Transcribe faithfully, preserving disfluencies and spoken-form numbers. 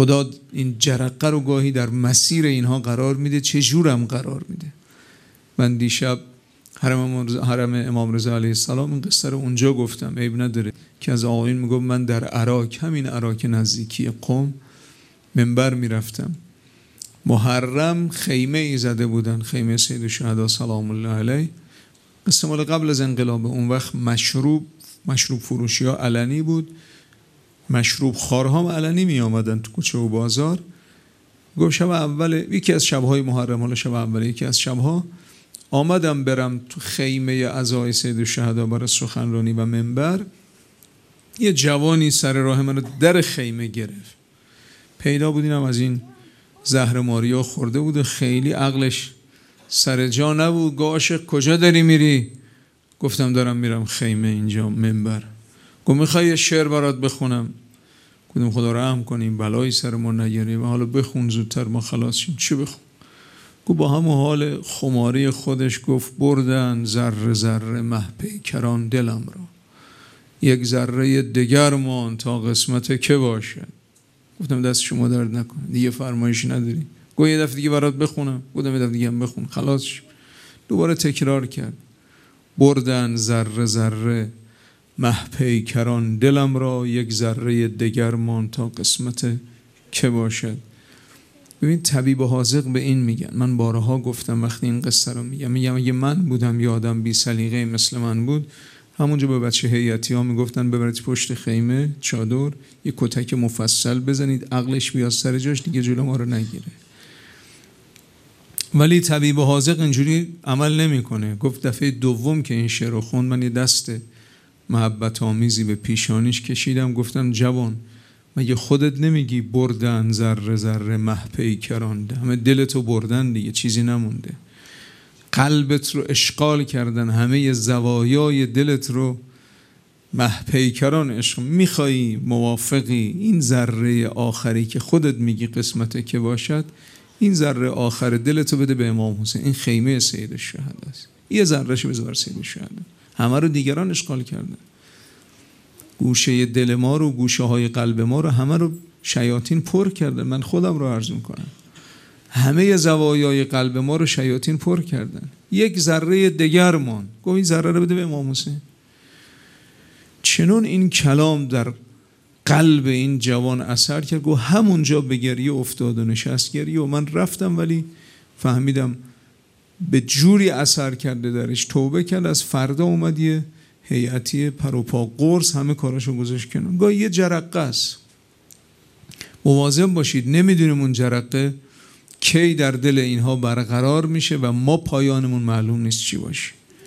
خدا این جرقه رو گاهی در مسیر اینها قرار میده، چه جورم قرار میده. من دیشب حرم حرم امام رضا علیه السلام این قصه رو اونجا گفتم، عیب نداره، که از آقایون میگم من در عراق، همین عراق نزدیکی قم منبر میرفتم، محرم خیمه ای زده بودن، خیمه سید الشهدا سلام الله علیه. قصه مال قبل از انقلاب. اون وقت مشروب مشروب فروشی ها علنی بود، مشروب خارها علنی می آمدن تو کوچه و بازار. گفت شب اول، یکی از شبهای محرم، حالا شب اول یکی از شبها، آمدم برم تو خیمه عزای سید الشهدا برای سخنرانی و منبر. یه جوانی سر راه من رو در خیمه گرفت، پیدا بودینم از این زهر ماریا خورده بود و خیلی عقلش سر جا نبود. عاشق کجا داری میری؟ گفتم دارم میرم خیمه اینجا منبر. گفت میخوای یه شعر برات بخونم؟ گفتم خدا رحم کنیم بلایی سر ما نگیری و حالا بخون زودتر ما خلاص شیم. چی بخون؟ گفت با همون حال خماری خودش گفت بردن ذره ذره مه پیکران دلم را، یک ذره دگر مان تا قسمت که باشد. گفتم دست شما درد نکنه، دیگه فرمایشی نداری. گفت یه دفعه دیگه برات بخونم؟ گفتم یه دفعه دیگه هم بخون. خلاص شد. دوباره تکرار کرد، بردن ذره ذره مه پیکران دلم را، یک ذره دگر مان تا قسمت که باشد. ببین طبیب حاذق به این میگن. من بارها گفتم وقتی این قصه رو میگم، میگم اگه من بودم یه آدم بی سلیقه مثل من بود، همونجا به بچه هیئتی ها میگفتن ببرید پشت خیمه چادر یه کتک مفصل بزنید عقلش بیاد سر جاش، دیگه جلو ما رو نگیره. ولی طبیب حاذق اینجوری عمل نمیکنه. گفت دفعه دوم که این شعر رو خوند، من یه دست محبت آمیزی به پیشانیش کشیدم، گفتم جوان مگه خودت نمیگی بردن ذره ذره مه پیکران؟ همه دلتو بردن دیگه، چیزی نمونده. قلبت رو اشغال کردن، همه زوایای دلت رو مه پیکران عشق. میخوایی موافقی این ذره آخری که خودت میگی قسمته که باشد، این ذره آخر دلتو بده به امام حسین. این خیمه سید الشهدا است، یه ذرهشو بذار سید الشهدا. همه رو دیگران اشغال کردن. گوشه دل ما رو، گوشه های قلب ما رو همه رو شیاطین پر کردن. من خودم رو عرض میکنم، همه زوایای قلب ما رو شیاطین پر کردن. یک ذره دگر مان. گفت این ذره رو بده به امام حسین. چنون این کلام در قلب این جوان اثر کرد. گفت همونجا به گریه افتاد و نشست گریه. و من رفتم ولی فهمیدم به جوری اثر کرده درش. توبه کرد. از فردا اومد یه هیئتی پروپا قرص همه کاراشو گذاشت کنن. گاه یه جرقه است، مواظب باشید. نمیدونیم اون جرقه کی در دل اینها برقرار میشه و ما پایانمون معلوم نیست چی باشه.